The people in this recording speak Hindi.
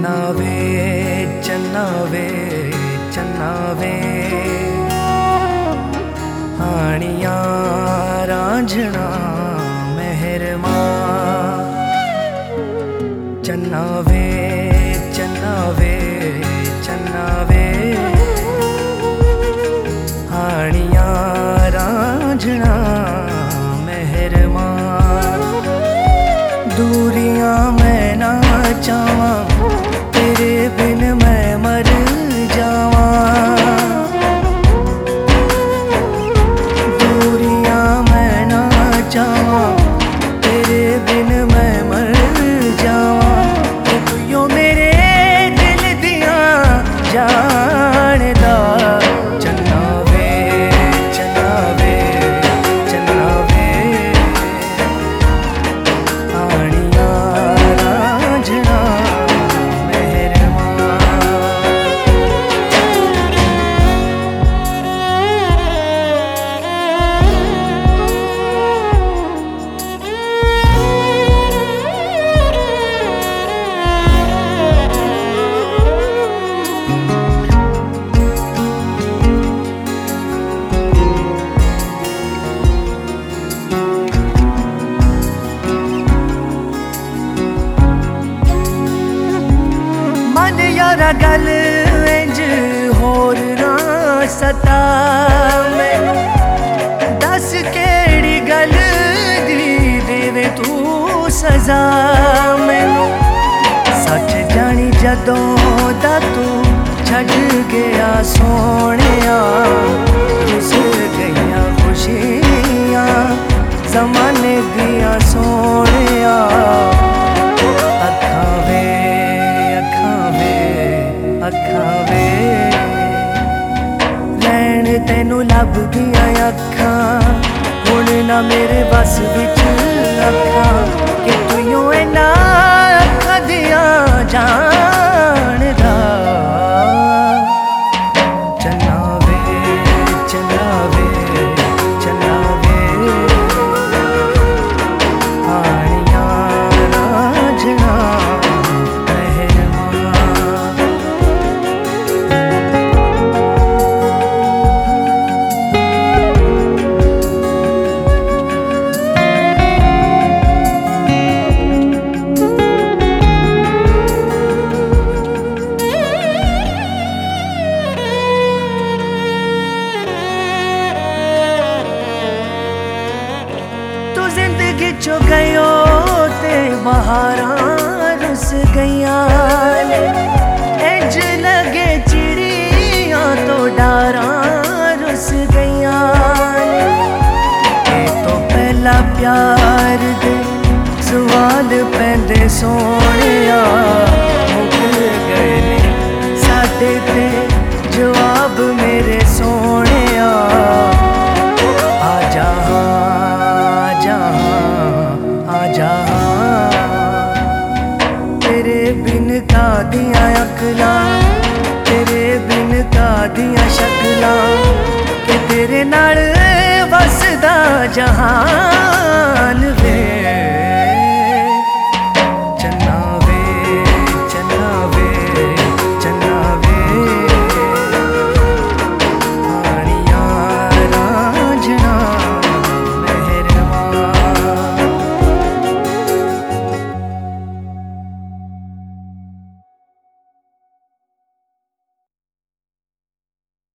चन्ना वे चन्ना वे चन्ना वे हानिया रांझना मेहरमा चन्ना वे चन्ना वे चन्ना वे हानिया रांझना मेहरमा दूरियां मैं ना चाहवां तेरे बिन मैं मर जावां दूरियां मैं ना चाहवां तेरे बिन मैं मर जावां तू यो मेरे दिल दियां जानदा चन्ना वे चन्ना वे चन्ना वे हानिया रांझना यारा गल इंज होर ना सता मैनू दस केड़ी गल दी देवे तू सजा मैनू सच जानी जदों दा तू छड़ गया सोहणिया रुस गईयां खुशियां ज़माने दियां सोहणिया अखां वे अखां वे लैन तेनू लभदियां अखां हुण ना मेरे बस विच अखां कि तू यूं इन्ना अखां दियां जानदा चन्ना वे चन्ना वे चन्ना वे हानिया रांझना जो गयो ते बहारां रुस गईयां इंज लगे चिड़ियां तो डारां रुस गईयां तो पहला प्यार दे सवाल पैंदे सोहणिया मुक गए ने साडे ते जवाब मेरे सोहणिया आजा तेरे बिन कादियां अकलां तेरे बिन कादियां शक्लां कि तेरे नाल वसदा जहां